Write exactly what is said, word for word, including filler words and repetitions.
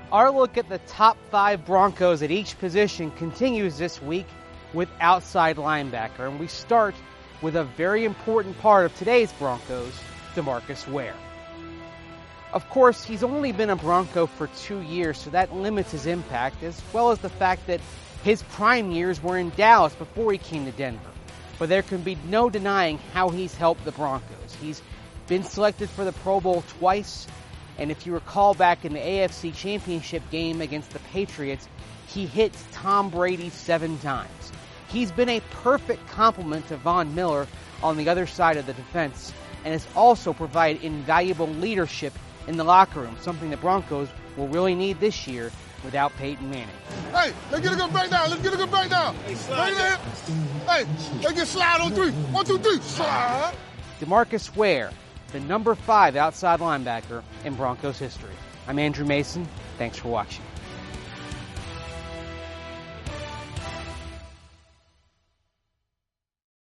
Our look at the top five Broncos at each position continues this week with outside linebacker, and we start with a very important part of today's Broncos, DeMarcus Ware. Of course, he's only been a Bronco for two years, so that limits his impact, as well as the fact that his prime years were in Dallas before he came to Denver. But there can be no denying how he's helped the Broncos. He's been selected for the Pro Bowl twice, and if you recall back in the A F C Championship game against the Patriots, he hit Tom Brady seven times. He's been a perfect complement to Von Miller on the other side of the defense, and has also provided invaluable leadership in the locker room, something the Broncos will really need this year without Peyton Manning. Hey, let's get a good break down. Let's get a good break down. Hey, slide right hey, let's get slide on three. One, two, three. Slide. DeMarcus Ware, the number five outside linebacker in Broncos history. I'm Andrew Mason. Thanks for watching.